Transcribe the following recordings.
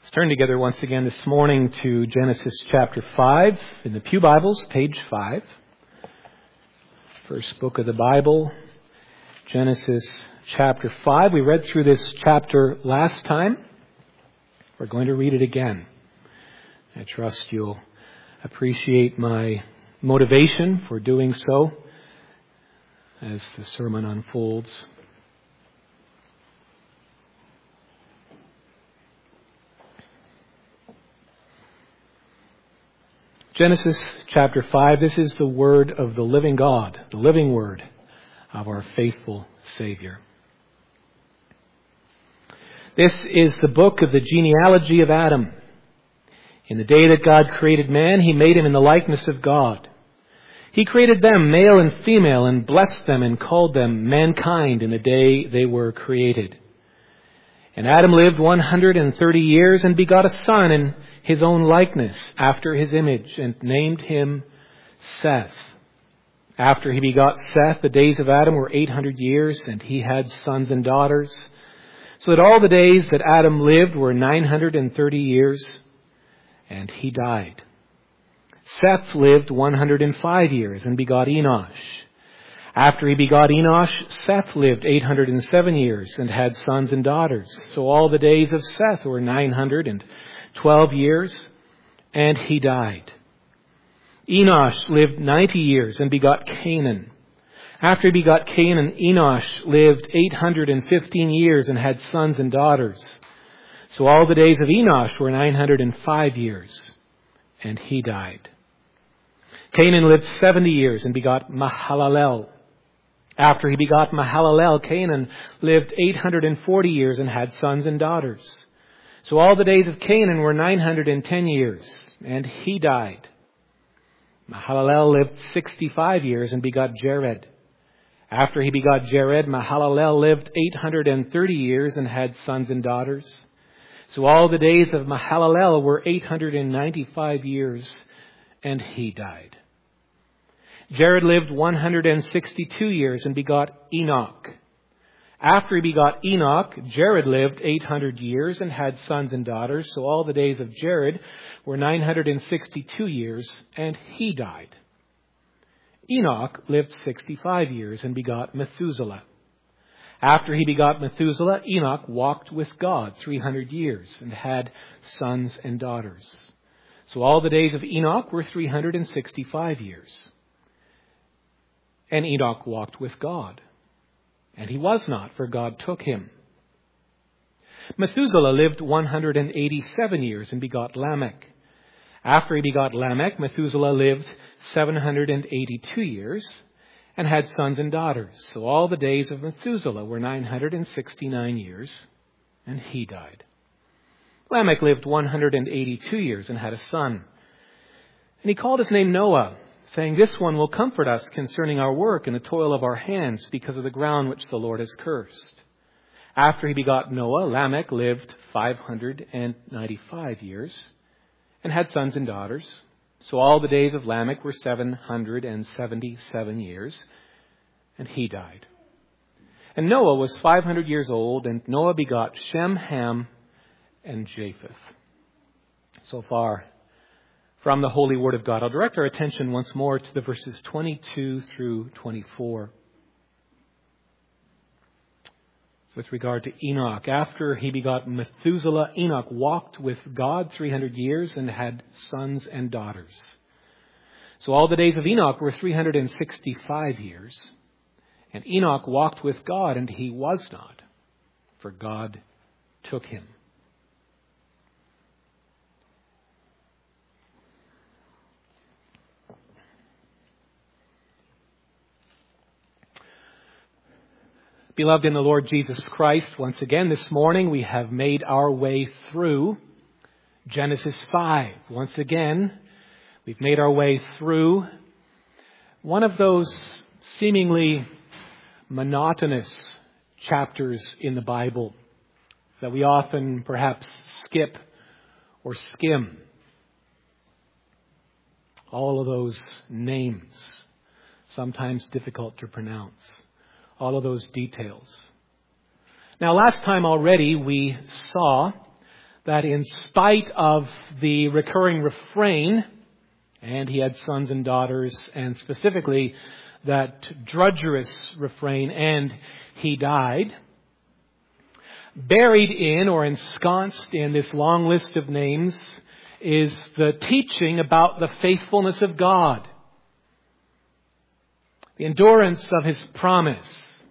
Let's turn together once again this morning to Genesis chapter 5 in the Pew Bibles, page 5. First book of the Bible, Genesis chapter 5. We read through this chapter last time. We're going to read it again. I trust you'll appreciate my motivation for doing so as the sermon unfolds. Genesis chapter 5, this is the word of the living God, the living word of our faithful Savior. This is the book of the genealogy of Adam. In the day that God created man, He made him in the likeness of God. He created them, male and female, and blessed them and called them mankind in the day they were created. And Adam lived 130 years and begot a son in his own likeness, after his image, and named him Seth. After he begot Seth, the days of Adam were 800 years, and he had sons and daughters, so that all the days that Adam lived were 930 years, and he died. Seth lived 105 years and begot Enosh. After he begot Enosh, Seth lived 807 years and had sons and daughters. So all the days of Seth were 912 years, and he died. Enosh lived 90 years and begot Canaan. After he begot Canaan, Enosh lived 815 years and had sons and daughters. So all the days of Enosh were 905 years, and he died. Canaan lived 70 years and begot Mahalalel. After he begot Mahalalel, Canaan lived 840 years and had sons and daughters. So all the days of Canaan were 910 years, and he died. Mahalalel lived 65 years and begot Jared. After he begot Jared, Mahalalel lived 830 years and had sons and daughters. So all the days of Mahalalel were 895 years, and he died. Jared lived 162 years and begot Enoch. After he begot Enoch, Jared lived 800 years and had sons and daughters. So all the days of Jared were 962 years, and he died. Enoch lived 65 years and begot Methuselah. After he begot Methuselah, Enoch walked with God 300 years and had sons and daughters. So all the days of Enoch were 365 years. And Enoch walked with God. And he was not, for God took him. Methuselah lived 187 years and begot Lamech. After he begot Lamech, Methuselah lived 782 years and had sons and daughters. So all the days of Methuselah were 969 years, and he died. Lamech lived 182 years and had a son. And he called his name Noah, saying, "This one will comfort us concerning our work and the toil of our hands, because of the ground which the Lord has cursed." After he begot Noah, Lamech lived 595 years and had sons and daughters. So all the days of Lamech were 777 years, and he died. And Noah was 500 years old, and Noah begot Shem, Ham, and Japheth. So far from the Holy Word of God. I'll direct our attention once more to the verses 22 through 24. With regard to Enoch, after he begot Methuselah, Enoch walked with God 300 years and had sons and daughters. So all the days of Enoch were 365 years. And Enoch walked with God, and he was not, for God took him. Beloved in the Lord Jesus Christ, once again this morning we have made our way through Genesis 5. Once again, we've made our way through one of those seemingly monotonous chapters in the Bible that we often perhaps skip or skim. All of those names, sometimes difficult to pronounce. All of those details. Now, last time already we saw that in spite of the recurring refrain, and he had sons and daughters, and specifically that drudgerous refrain, and he died, buried in or ensconced in this long list of names is the teaching about the faithfulness of God, the endurance of His promise.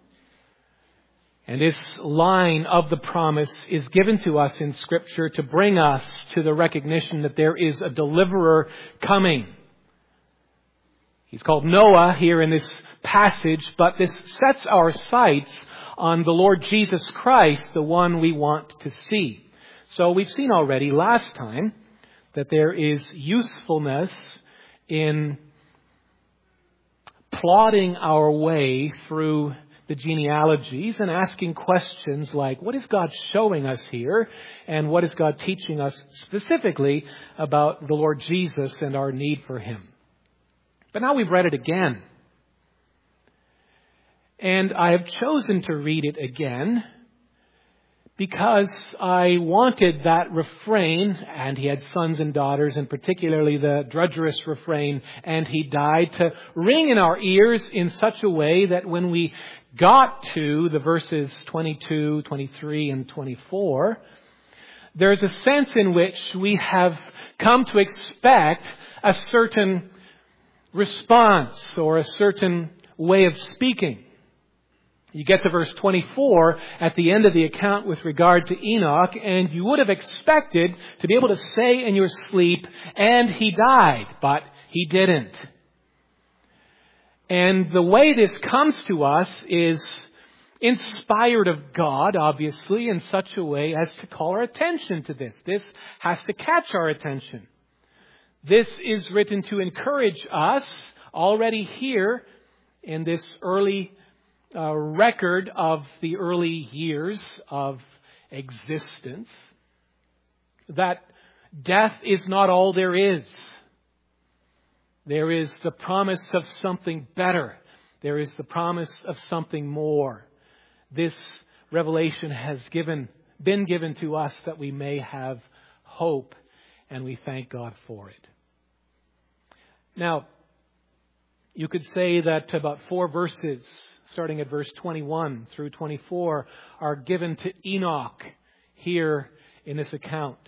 And this line of the promise is given to us in Scripture to bring us to the recognition that there is a deliverer coming. He's called Noah here in this passage, but this sets our sights on the Lord Jesus Christ, the one we want to see. So we've seen already last time that there is usefulness in plodding our way through the genealogies and asking questions like, what is God showing us here? And what is God teaching us specifically about the Lord Jesus and our need for Him? But now we've read it again. And I have chosen to read it again because I wanted that refrain, and he had sons and daughters, and particularly the drudgerous refrain, and he died, to ring in our ears in such a way that when we got to the verses 22, 23, and 24, there's a sense in which we have come to expect a certain response or a certain way of speaking. You get to verse 24 at the end of the account with regard to Enoch, and you would have expected to be able to say in your sleep, and he died, but he didn't. And the way this comes to us is inspired of God, obviously, in such a way as to call our attention to this. This has to catch our attention. This is written to encourage us already here in this early record of the early years of existence, that death is not all there is. There is the promise of something better. There is the promise of something more. This revelation has been given to us that we may have hope, and we thank God for it. Now, you could say that about 4 verses, starting at verse 21 through 24, are given to Enoch here in this account.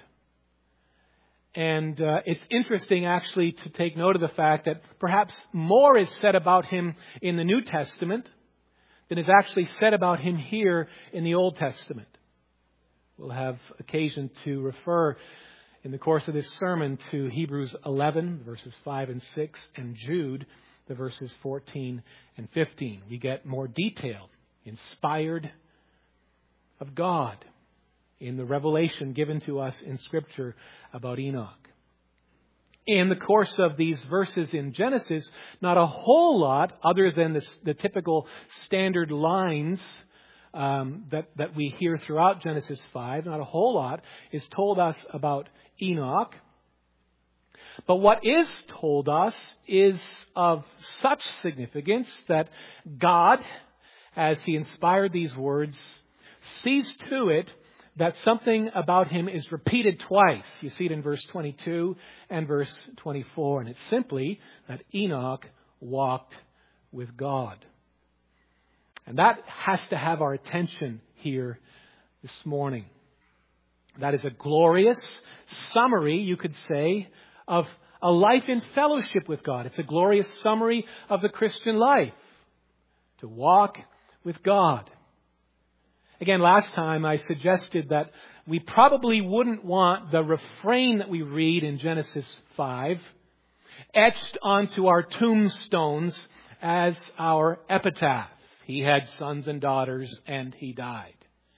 And it's interesting actually to take note of the fact that perhaps more is said about him in the New Testament than is actually said about him here in the Old Testament. We'll have occasion to refer in the course of this sermon to Hebrews 11, verses 5 and 6, and Jude, the verses 14 and 15. We get more detail, inspired of God, in the revelation given to us in Scripture about Enoch. In the course of these verses in Genesis, not a whole lot, other than the typical standard lines that we hear throughout Genesis 5, not a whole lot is told us about Enoch. But what is told us is of such significance that God, as He inspired these words, sees to it that something about Him is repeated twice. You see it in verse 22 and verse 24. And it's simply that Enoch walked with God. And that has to have our attention here this morning. That is a glorious summary, you could say, of a life in fellowship with God. It's a glorious summary of the Christian life, to walk with God. Again, last time I suggested that we probably wouldn't want the refrain that we read in Genesis 5 etched onto our tombstones as our epitaph. He had sons and daughters, and he died.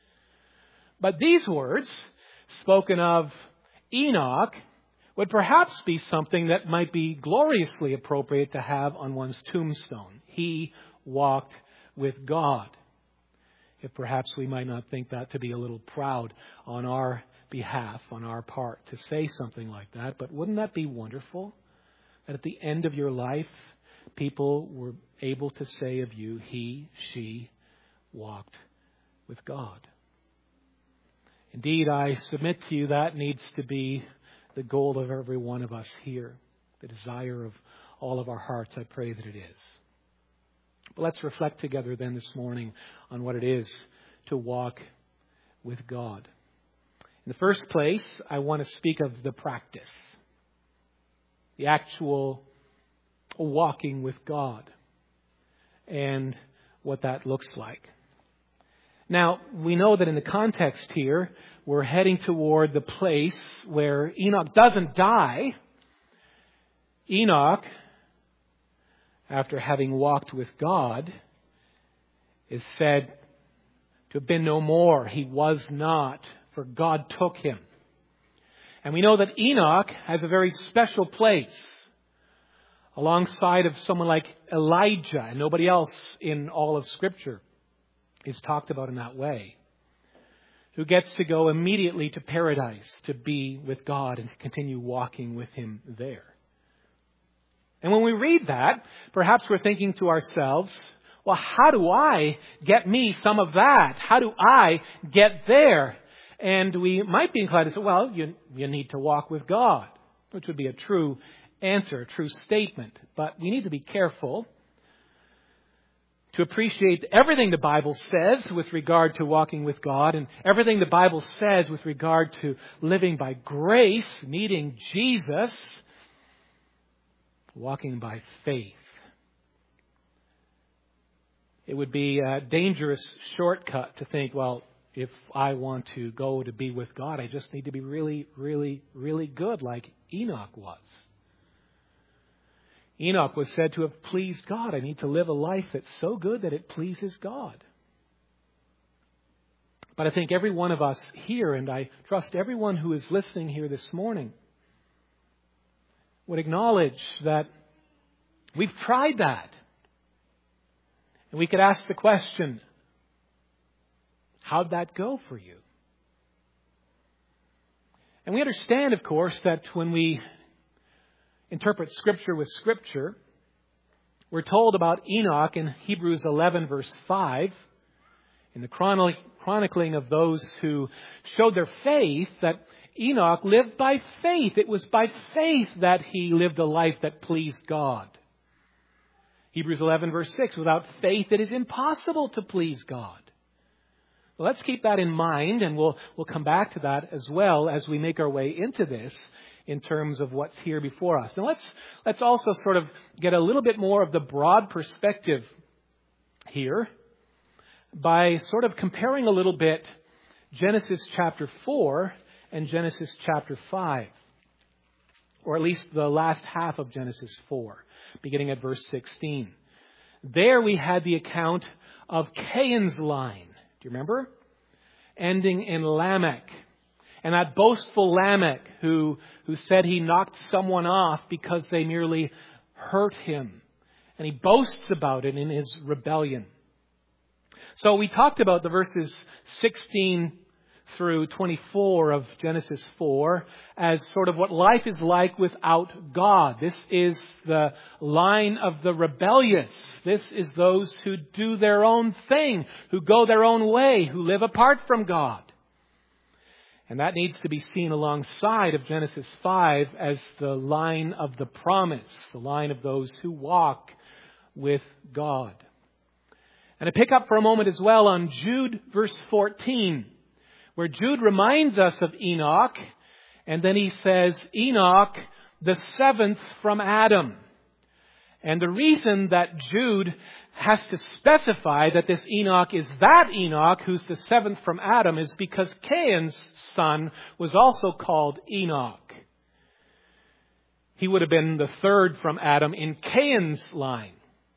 But these words, spoken of Enoch, would perhaps be something that might be gloriously appropriate to have on one's tombstone. He walked with God. If perhaps we might not think that to be a little proud on our behalf, on our part, to say something like that. But wouldn't that be wonderful? That at the end of your life, people were able to say of you, he, she walked with God. Indeed, I submit to you that needs to be the goal of every one of us here, the desire of all of our hearts. I pray that it is. But let's reflect together then this morning on what it is to walk with God. In the first place, I want to speak of the practice, the actual walking with God, and what that looks like. Now, we know that in the context here, we're heading toward the place where Enoch doesn't die. Enoch, after having walked with God, is said to have been no more. He was not, for God took him. And we know that Enoch has a very special place alongside of someone like Elijah, and nobody else in all of Scripture is talked about in that way, who gets to go immediately to paradise to be with God and to continue walking with Him there. And when we read that, perhaps we're thinking to ourselves, well, how do I get me some of that? How do I get there? And we might be inclined to say, well, you need to walk with God, which would be a true answer, a true statement. But we need to be careful to appreciate everything the Bible says with regard to walking with God and everything the Bible says with regard to living by grace, needing Jesus, walking by faith. It would be a dangerous shortcut to think, well, if I want to go to be with God, I just need to be really, really, really good like Enoch was. Enoch was said to have pleased God. I need to live a life that's so good that it pleases God. But I think every one of us here, and I trust everyone who is listening here this morning, would acknowledge that we've tried that. And we could ask the question, how'd that go for you? And we understand, of course, that when we interpret Scripture with Scripture, we're told about Enoch in Hebrews 11, verse 5, in the chronicling of those who showed their faith, that Enoch lived by faith. It was by faith that he lived a life that pleased God. Hebrews 11, verse 6, without faith it is impossible to please God. Well, let's keep that in mind, and we'll come back to that as well as we make our way into this in terms of what's here before us. Now let's also sort of get a little bit more of the broad perspective here by sort of comparing a little bit Genesis chapter 4 and Genesis chapter 5, or at least the last half of Genesis 4, beginning at verse 16. There we had the account of Cain's line. Do you remember? Ending in Lamech. And that boastful Lamech who said he knocked someone off because they merely hurt him. And he boasts about it in his rebellion. So we talked about the verses 16 through 24 of Genesis 4 as sort of what life is like without God. This is the line of the rebellious. This is those who do their own thing, who go their own way, who live apart from God. And that needs to be seen alongside of Genesis 5 as the line of the promise, the line of those who walk with God. And to pick up for a moment as well on Jude verse 14, where Jude reminds us of Enoch, and then he says, Enoch, the seventh from Adam. And the reason that Jude has to specify that this Enoch is that Enoch who's the seventh from Adam is because Cain's son was also called Enoch. He would have been the third from Adam in Cain's line.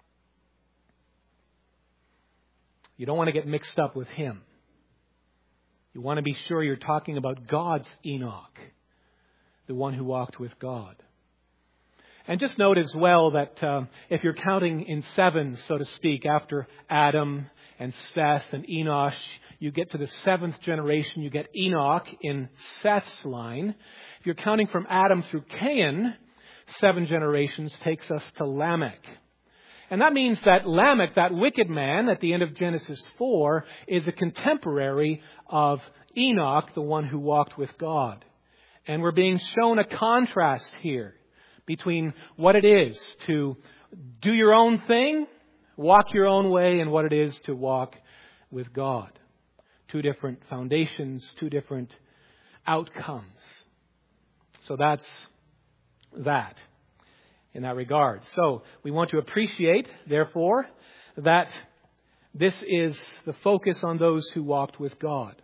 You don't want to get mixed up with him. You want to be sure you're talking about God's Enoch, the one who walked with God. And just note as well that if you're counting in seven, so to speak, after Adam and Seth and Enosh, you get to the seventh generation, you get Enoch in Seth's line. If you're counting from Adam through Cain, 7 generations takes us to Lamech. And that means that Lamech, that wicked man at the end of Genesis 4, is a contemporary of Enoch, the one who walked with God. And we're being shown a contrast here between what it is to do your own thing, walk your own way, and what it is to walk with God. Two different foundations, two different outcomes. So that's that in that regard. So we want to appreciate, therefore, that this is the focus on those who walked with God.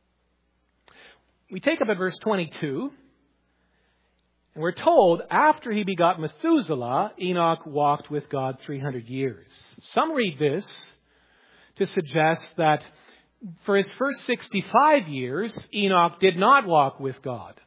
We take up at verse 22, and we're told after he begot Methuselah, Enoch walked with God 300 years. Some read this to suggest that for his first 65 years, Enoch did not walk with God.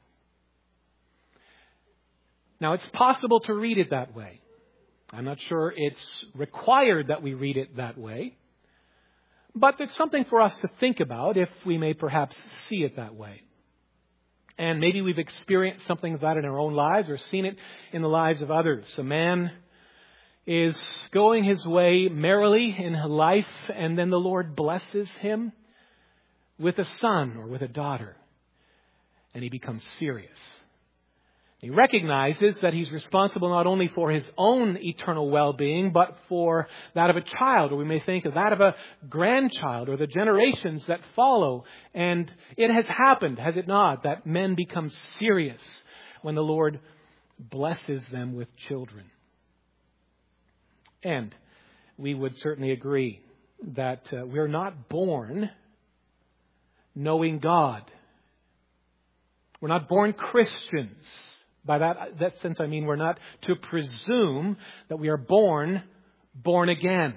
Now, it's possible to read it that way. I'm not sure it's required that we read it that way. But it's something for us to think about if we may perhaps see it that way. And maybe we've experienced something of that in our own lives or seen it in the lives of others. A man is going his way merrily in life, and then the Lord blesses him with a son or with a daughter, and he becomes serious. He recognizes that he's responsible not only for his own eternal well-being, but for that of a child, or we may think of that of a grandchild, or the generations that follow. And it has happened, has it not, that men become serious when the Lord blesses them with children. And we would certainly agree that we're not born knowing God. We're not born Christians. By that sense, I mean we're not to presume that we are born again.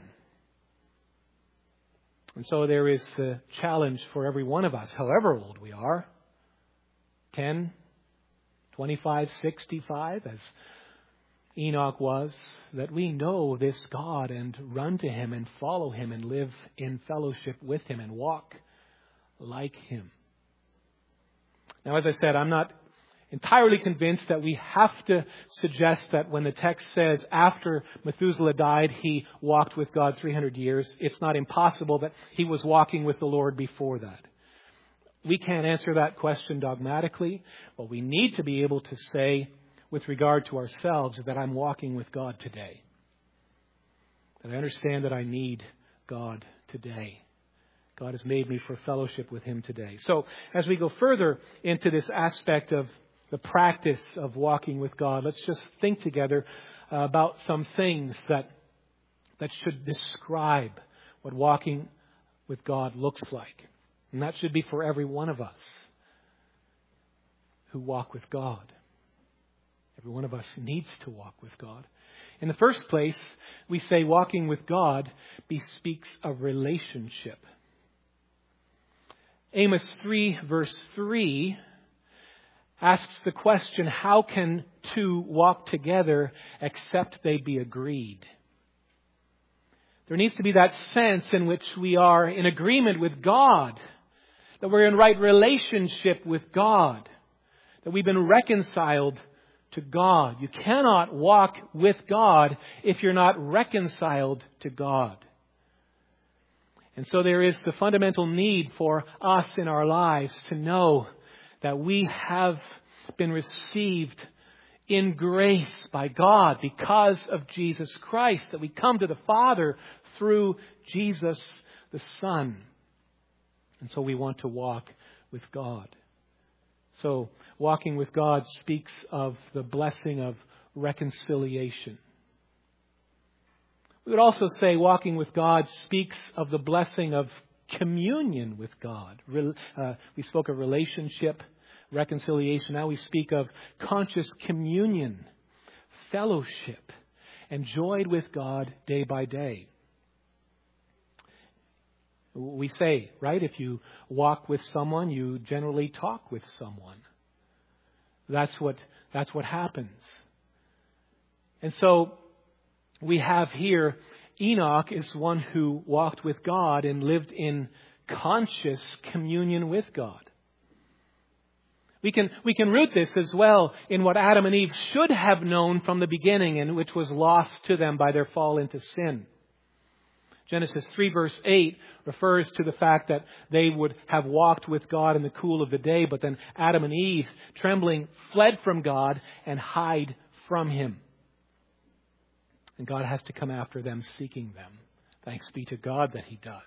And so there is the challenge for every one of us, however old we are, 10, 25, 65, as Enoch was, that we know this God and run to Him and follow Him and live in fellowship with Him and walk like Him. Now, as I said, I'm not entirely convinced that we have to suggest that when the text says after Methuselah died, he walked with God 300 years. It's not impossible that he was walking with the Lord before that. We can't answer that question dogmatically, but we need to be able to say with regard to ourselves that I'm walking with God today. That I understand that I need God today. God has made me for fellowship with Him today. So as we go further into this aspect of the practice of walking with God, let's just think together about some things that should describe what walking with God looks like. And that should be for every one of us who walk with God. Every one of us needs to walk with God. In the first place, we say walking with God bespeaks of relationship. Amos 3, verse 3 asks the question, how can two walk together except they be agreed? There needs to be that sense in which we are in agreement with God, that we're in right relationship with God, that we've been reconciled to God. You cannot walk with God if you're not reconciled to God. And so there is the fundamental need for us in our lives to know that we have been received in grace by God because of Jesus Christ, that we come to the Father through Jesus the Son. And so we want to walk with God. So walking with God speaks of the blessing of reconciliation. We would also say walking with God speaks of the blessing of communion with God. We spoke of relationship, reconciliation. Now we speak of conscious communion, fellowship, enjoyed with God day by day. We say, right, if you walk with someone, you generally talk with someone. That's what happens. And so we have here Enoch is one who walked with God and lived in conscious communion with God. We can root this as well in what Adam and Eve should have known from the beginning, and which was lost to them by their fall into sin. Genesis 3 verse 8 refers to the fact that they would have walked with God in the cool of the day, but then Adam and Eve, trembling, fled from God and hide from Him. And God has to come after them, seeking them. Thanks be to God that He does.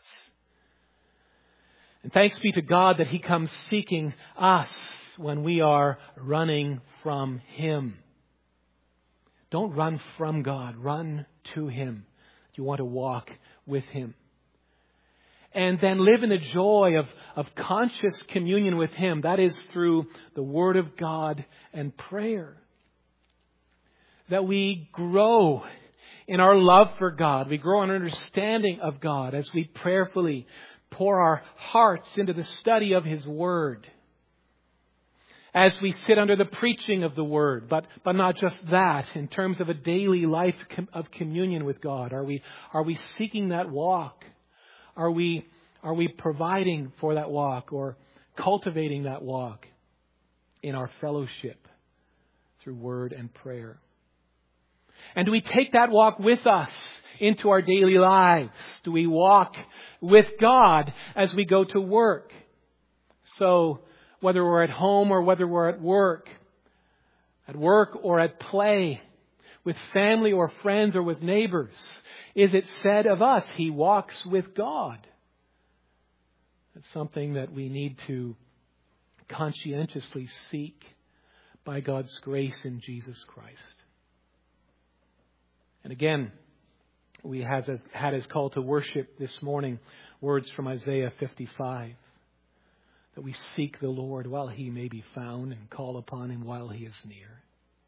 And thanks be to God that He comes seeking us when we are running from Him. Don't run from God. Run to Him. You want to walk with Him. And then live in the joy of conscious communion with Him. That is through the Word of God and prayer. That we grow in our love for God. We grow in understanding of God as we prayerfully pour our hearts into the study of His Word. As we sit under the preaching of the Word, but not just that, in terms of a daily life of communion with God. Are we seeking that walk? Are we providing for that walk or cultivating that walk in our fellowship through Word and prayer? And do we take that walk with us into our daily lives? Do we walk with God as we go to work? So, whether we're at home or whether we're at work or at play, with family or friends or with neighbors, is it said of us, he walks with God? That's something that we need to conscientiously seek by God's grace in Jesus Christ. And again, we had as call to worship this morning words from Isaiah 55. That we seek the Lord while He may be found and call upon Him while He is near.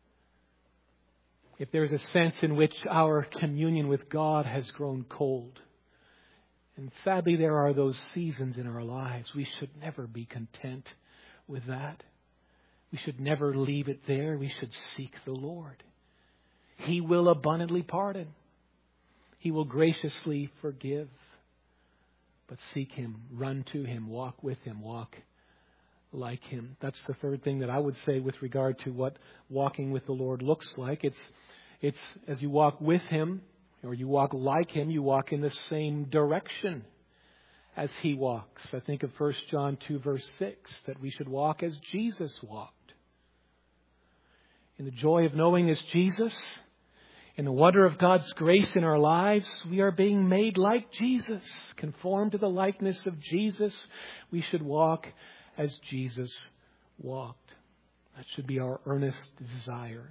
If there's a sense in which our communion with God has grown cold, and sadly there are those seasons in our lives, we should never be content with that. We should never leave it there. We should seek the Lord. He will abundantly pardon. He will graciously forgive. But seek Him, run to Him, walk with Him, walk like Him. That's the third thing that I would say with regard to what walking with the Lord looks like. It's as you walk with Him or you walk like Him, you walk in the same direction as He walks. I think of 1 John 2 verse 6, that we should walk as Jesus walked. In the joy of knowing this Jesus, in the wonder of God's grace in our lives, we are being made like Jesus, conformed to the likeness of Jesus. We should walk as Jesus walked. That should be our earnest desire.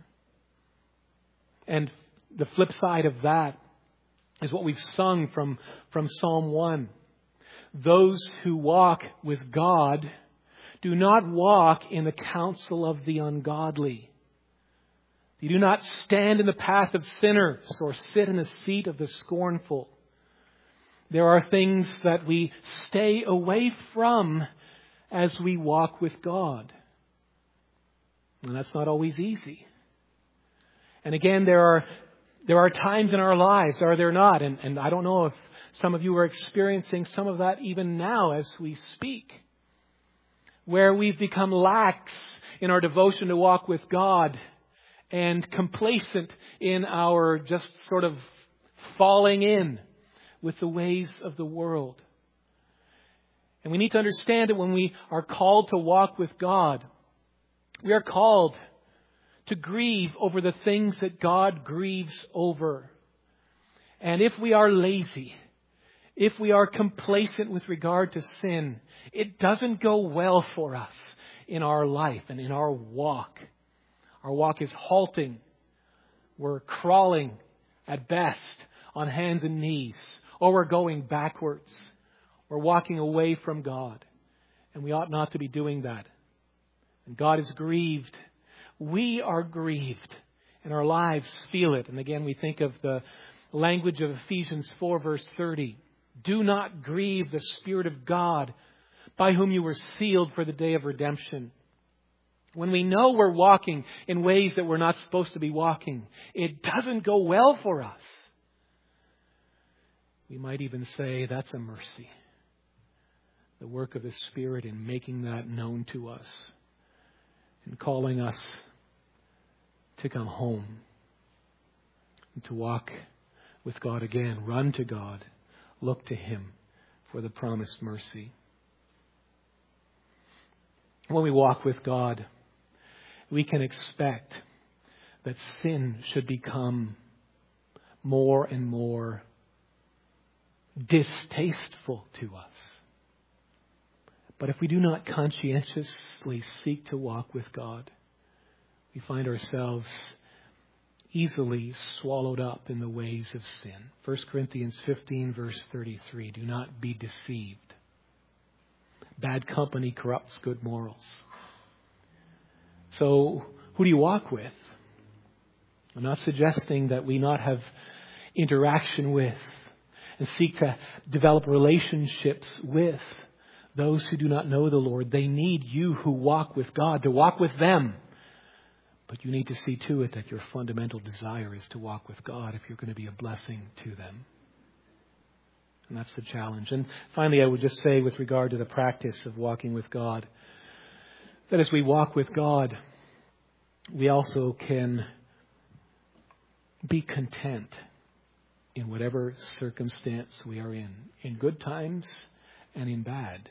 And the flip side of that is what we've sung from Psalm 1. Those who walk with God do not walk in the counsel of the ungodly. They do not stand in the path of sinners or sit in the seat of the scornful. There are things that we stay away from as we walk with God. And that's not always easy. And again, there are times in our lives, are there not? And I don't know if some of you are experiencing some of that even now as we speak, where we've become lax in our devotion to walk with God and complacent in our just sort of falling in with the ways of the world. And we need to understand that when we are called to walk with God, we are called to grieve over the things that God grieves over. And if we are lazy, if we are complacent with regard to sin, it doesn't go well for us in our life and in our walk. Our walk is halting. We're crawling at best on hands and knees, or we're going backwards. We're walking away from God, and we ought not to be doing that. And God is grieved. We are grieved, and our lives feel it. And again, we think of the language of Ephesians 4 verse 30. Do not grieve the Spirit of God, by whom you were sealed for the day of redemption. When we know we're walking in ways that we're not supposed to be walking, it doesn't go well for us. We might even say that's a mercy. The work of the Spirit in making that known to us and calling us to come home and to walk with God again, run to God look to Him for the promised mercy. When we walk with God, we can expect that sin should become more and more distasteful to us. But if we do not conscientiously seek to walk with God, we find ourselves easily swallowed up in the ways of sin. 1 Corinthians 15 verse 33, do not be deceived. Bad company corrupts good morals. So, who do you walk with? I'm not suggesting that we not have interaction with and seek to develop relationships with those who do not know the Lord. They need you who walk with God to walk with them. But you need to see to it that your fundamental desire is to walk with God if you're going to be a blessing to them. And that's the challenge. And finally, I would just say with regard to the practice of walking with God, that as we walk with God, we also can be content in whatever circumstance we are in good times and in bad.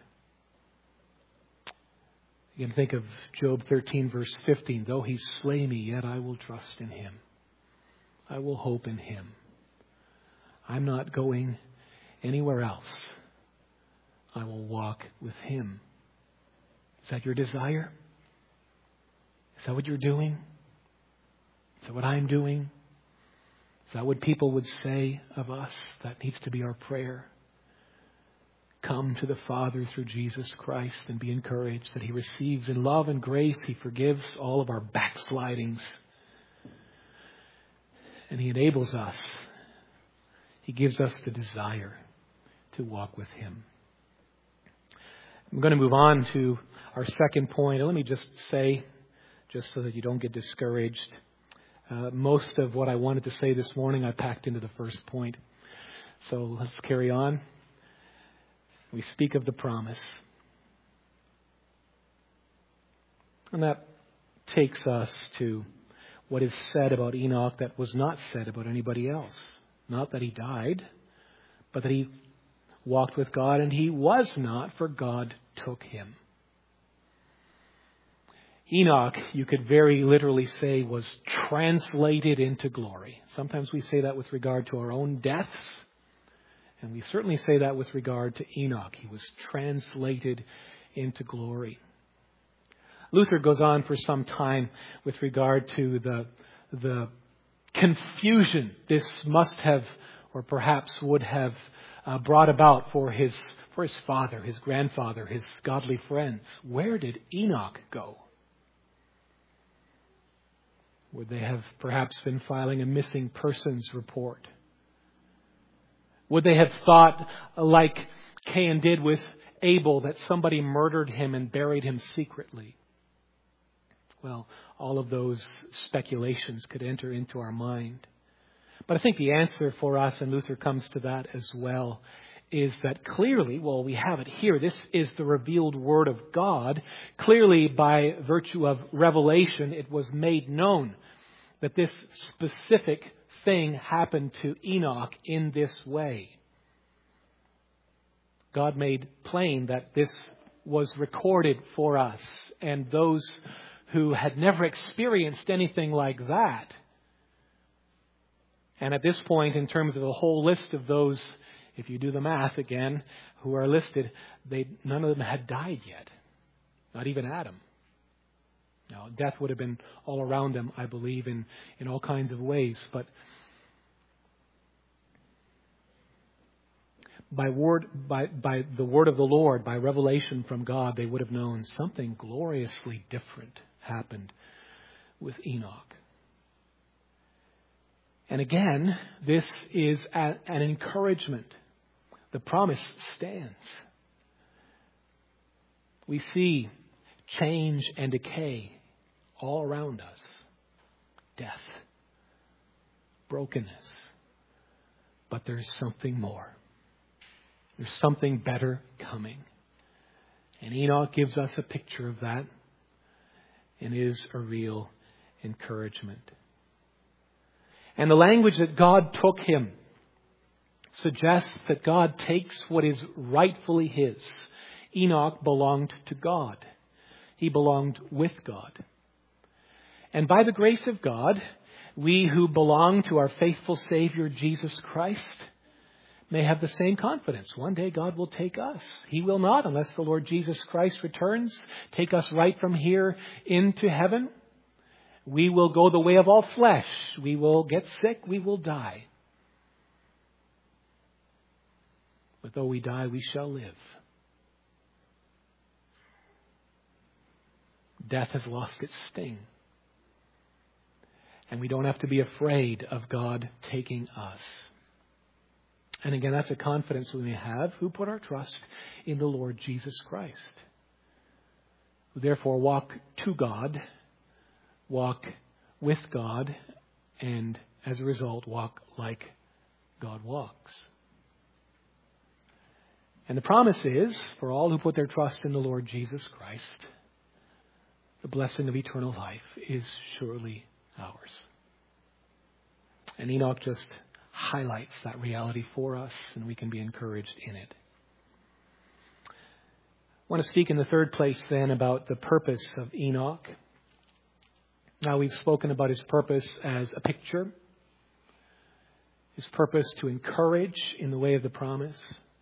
You can think of Job 13 verse 15. Though he slay me, yet I will trust in him. I will hope in him. I'm not going anywhere else. I will walk with him. Is that your desire? Is that what you're doing? Is that what I'm doing? Is that what people would say of us? That needs to be our prayer. Come to the Father through Jesus Christ and be encouraged that He receives in love and grace. He forgives all of our backslidings. And He enables us. He gives us the desire to walk with Him. I'm going to move on to our second point. Let me just say, just so that you don't get discouraged, most of what I wanted to say this morning I packed into the first point. So let's carry on. We speak of the promise. And that takes us to what is said about Enoch that was not said about anybody else. Not that he died, but that he walked with God, and he was not, for God took him. Enoch, you could very literally say, was translated into glory. Sometimes we say that with regard to our own deaths. And we certainly say that with regard to Enoch. He was translated into glory. Luther goes on for some time with regard to the confusion this must have, or perhaps would have, brought about for his father, his grandfather, his godly friends. Where did Enoch go? Would they have perhaps been filing a missing persons report? Would they have thought, like Cain did with Abel, that somebody murdered him and buried him secretly? Well, all of those speculations could enter into our mind. But I think the answer for us, and Luther comes to that as well, is that clearly, well, we have it here. This is the revealed Word of God. Clearly, by virtue of revelation, it was made known that this specific thing happened to Enoch in this way. God made plain that this was recorded for us, and those who had never experienced anything like that. And at this point, in terms of the whole list of those, if you do the math again, who are listed, none of them had died yet. Not even Adam. Now, death would have been all around them, I believe, in all kinds of ways. But by the word of the Lord, by revelation from God, they would have known something gloriously different happened with Enoch. And again, this is an encouragement. The promise stands. We see change and decay all around us. Death, brokenness. But there's something more. There's something better coming. And Enoch gives us a picture of that and is a real encouragement. And the language that God took him suggests that God takes what is rightfully his. Enoch belonged to God. He belonged with God. And by the grace of God, we who belong to our faithful Savior, Jesus Christ, may have the same confidence. One day God will take us. He will not, unless the Lord Jesus Christ returns, take us right from here into heaven. We will go the way of all flesh. We will get sick. We will die. But though we die, we shall live. Death has lost its sting. And we don't have to be afraid of God taking us. And again, that's a confidence we may have who put our trust in the Lord Jesus Christ. Who therefore walk to God, walk with God, and as a result, walk like God walks. And the promise is, for all who put their trust in the Lord Jesus Christ, the blessing of eternal life is surely ours. And Enoch just highlights that reality for us, and we can be encouraged in it. I want to speak in the third place then about the purpose of Enoch. Now we've spoken about his purpose as a picture, his purpose to encourage in the way of the promise.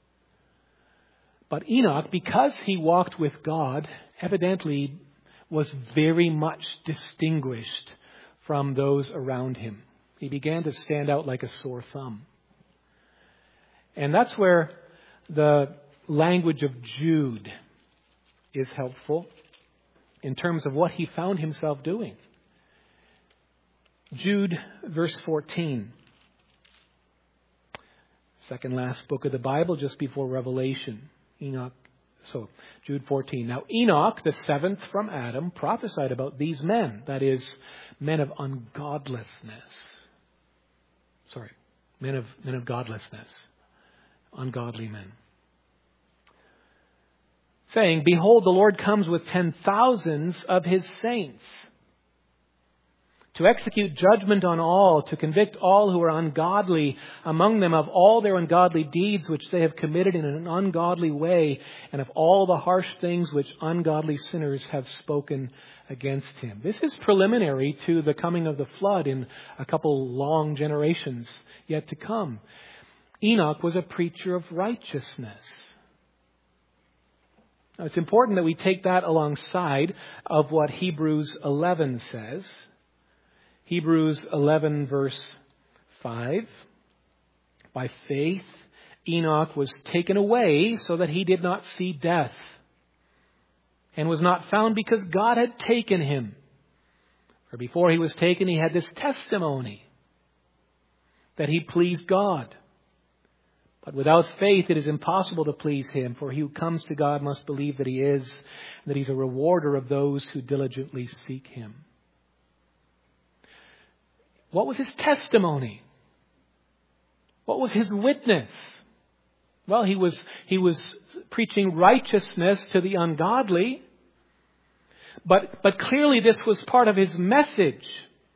But Enoch, because he walked with God, evidently was very much distinguished from those around him. He began to stand out like a sore thumb. And that's where the language of Jude is helpful in terms of what he found himself doing. Jude, verse 14. Second last book of the Bible, just before Revelation. Jude 14. Now Enoch, the seventh from Adam, prophesied about these men, that is, men of ungodlessness. Men of godlessness. Ungodly men. Saying, behold, the Lord comes with 10,000s of his saints to execute judgment on all, to convict all who are ungodly among them of all their ungodly deeds which they have committed in an ungodly way, and of all the harsh things which ungodly sinners have spoken against him. This is preliminary to the coming of the flood in a couple long generations yet to come. Enoch was a preacher of righteousness. Now, it's important that we take that alongside of what Hebrews 11 says. Hebrews 11 verse 5. By faith, Enoch was taken away so that he did not see death, and was not found because God had taken him. For before he was taken, he had this testimony that he pleased God. But without faith, it is impossible to please him, for he who comes to God must believe that he is, and that he's a rewarder of those who diligently seek him. What was his testimony? What was his witness? Well, he was preaching righteousness to the ungodly, but clearly this was part of his message.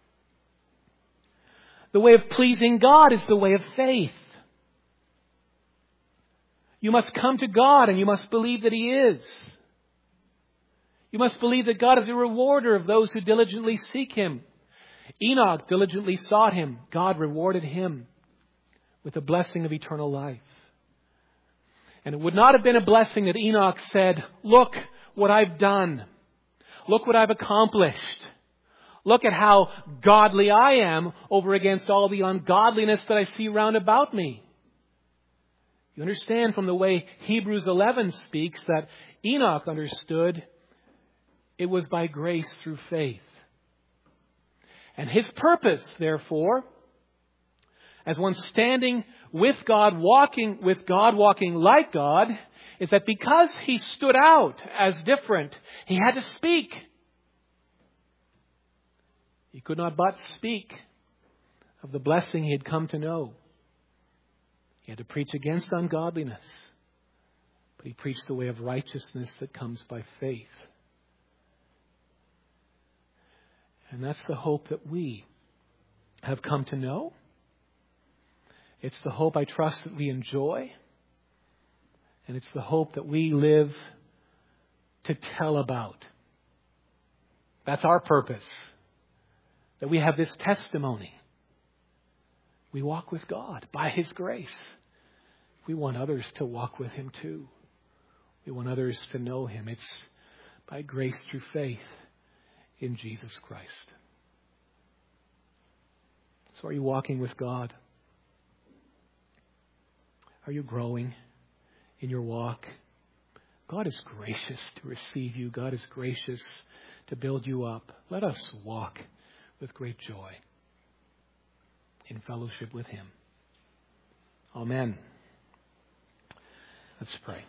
The way of pleasing God is the way of faith. You must come to God and you must believe that he is. You must believe that God is a rewarder of those who diligently seek him. Enoch diligently sought him. God rewarded him with the blessing of eternal life. And it would not have been a blessing that Enoch said, look what I've done. Look what I've accomplished. Look at how godly I am over against all the ungodliness that I see round about me. You understand from the way Hebrews 11 speaks that Enoch understood it was by grace through faith. And his purpose, therefore, as one standing with God, walking like God, is that because he stood out as different, he had to speak. He could not but speak of the blessing he had come to know. He had to preach against ungodliness, but he preached the way of righteousness that comes by faith. And that's the hope that we have come to know It's the hope, I trust, that we enjoy. And it's the hope that we live to tell about. That's our purpose. That we have this testimony. We walk with God by His grace. We want others to walk with Him too. We want others to know Him. It's by grace through faith in Jesus Christ. So are you walking with God? Are you growing in your walk? God is gracious to receive you. God is gracious to build you up. Let us walk with great joy in fellowship with Him. Amen. Let's pray.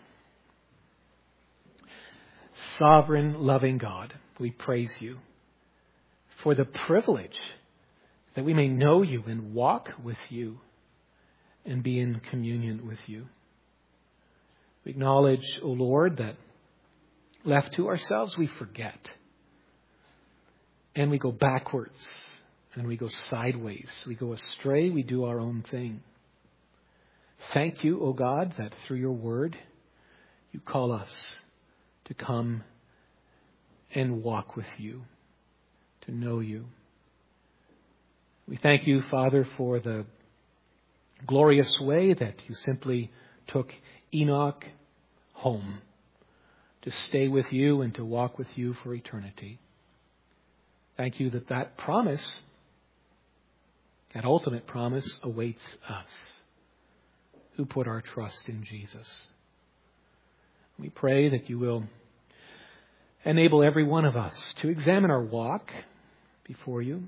Sovereign, loving God, we praise you for the privilege that we may know you and walk with you and be in communion with you. We acknowledge, O Lord, that left to ourselves we forget. And we go backwards. And we go sideways. We go astray. We do our own thing. Thank you, O God, that through your word you call us to come and walk with you, to know you. We thank you, Father, for the glorious way that you simply took Enoch home to stay with you and to walk with you for eternity. Thank you that that promise, that ultimate promise, awaits us who put our trust in Jesus. We pray that you will enable every one of us to examine our walk before you,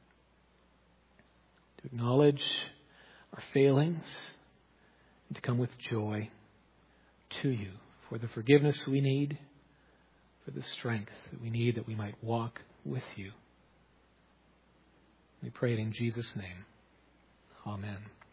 to acknowledge our failings, and to come with joy to you for the forgiveness we need, for the strength that we need that we might walk with you. We pray it in Jesus' name. Amen.